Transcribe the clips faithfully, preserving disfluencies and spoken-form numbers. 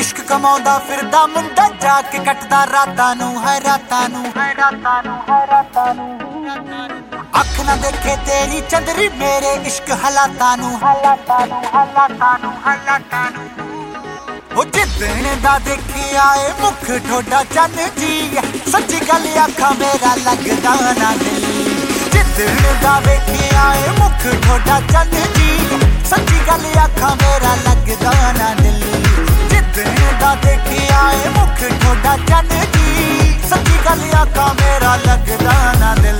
इश्क कमाउंदा फिरदा मुंडा जाके कटदा रातां नूं है रातां नूं है रातां नूं है रातां नूं अख ना देखे तेरी चंदरी मेरे इश्क हालातां नूं हालातां नूं हालातां नूं हालातां नूं ओ जिद्दण दा देखे आए मुख ठोडा चन जी सच्ची गल आखां मेरा लगदा ना दिल जिद्दण दा वेखे आए मुख ठोडा चन जी सच्ची गल आखां मेरा लगदा ना दिल जिद्दण दा देखे आए मुख ठोडा चन जी सच्ची गल आखां मेरा लगदा ना दिल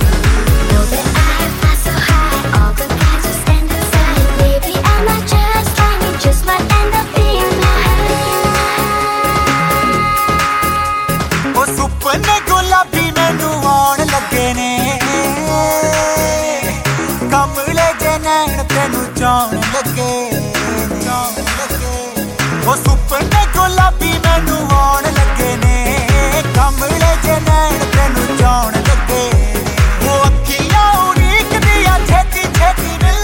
सुपने गुलाबी मैनू आउण लगे ने कमले जे नैन तेनू चाउण लगे ओ सुपने गुलाबी मैनू आउण लगे ने कमले जे नैन तेनू चाउण लगे ओ अखियां उड़ीकदियां छेती छेती मिल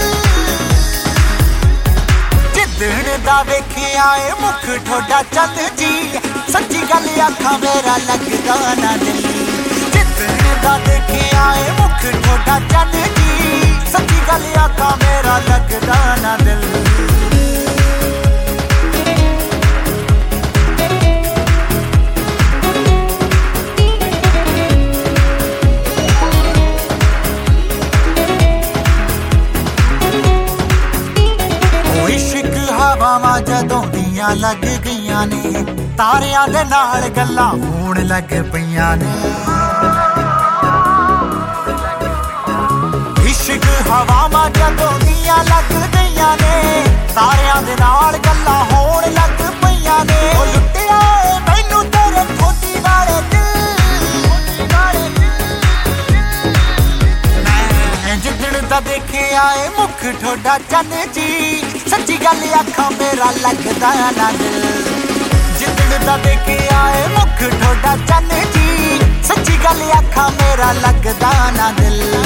जिद्दण दा वेखे आए मुख ठोडा चंद जी सच्ची गल आखां मेरा लगदा ना दिल जिद्दण दा देखे आए मुख ठोडा चन जी सच्ची गल आखां मेरा लगदा ना दिल हवावां जदों दियां लग गईयां ने तारियां दे नाल गल्लां होण लग पईयां ने इश्क हवावां जदों दियां लग गईयां ने तारियां दे नाल गल्लां होण लग पईयां ने ओ लुटिया मैनू तेरे ठोडी वाले दिल मैं जिद्दण दा देखे आए मुख ठोडा चन जी सच्ची गल आखां मेरा लगदा ना दिल जिद्दण दा देखे आए मुख ठोडा चन जी सच्ची गल आखां मेरा लगदा ना दिल